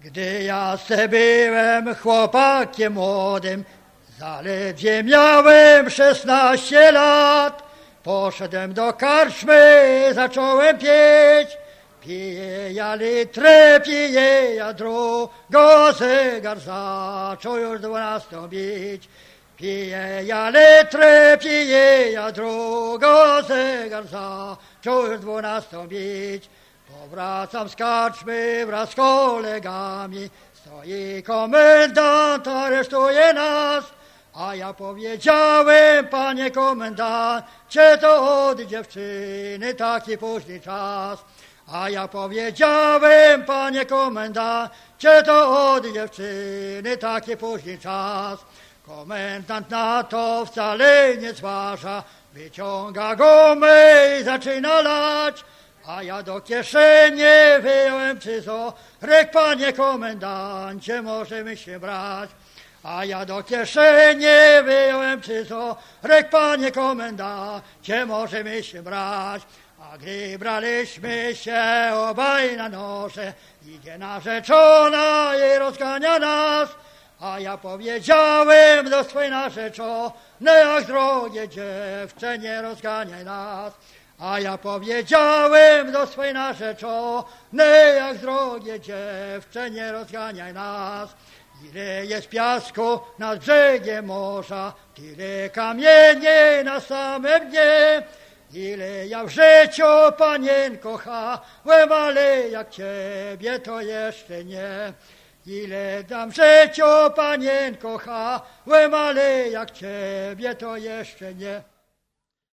Gdy ja se byłem chłopakiem młodym, zaledwie miałem 16 lat, poszedłem do karczmy, zacząłem pić. Piję ja litrę, piję ja drugo, zegar zaczął już 12 bić. Piję ja litrę, piję ja drugo, zegar zaczął już 12 bić. Powracam z karczmy wraz z kolegami, stoi komendant, aresztuje nas. A ja powiedziałem, panie komendancie, to od dziewczyny taki późny czas. A ja powiedziałem, panie komendancie, to od dziewczyny taki późny czas. Komendant na to wcale nie zważa, wyciąga gumę i zaczyna lać. A ja do kieszeni wyjąłem scyzoryk, panie komendancie, możemy się brać. A ja do kieszeni wyjąłem scyzoryk, panie komendancie, możemy się brać. A gdy braliśmy się obaj na noże, idzie narzeczona i rozgania nas. A ja powiedziałem do swej narzeczonej, ach drogie dziewczę, nie rozganiaj nas. A ja powiedziałem do swej narzeczonej, ach drogie dziewczę, nie rozganiaj nas. Ile jest piasku nad brzegiem morza, tyle kamieni na samym dnie. Ile ja w życiu panien kochałem, ale jak ciebie to jeszcze nie. Ile tam w życiu panien kochałem, ale jak ciebie to jeszcze nie.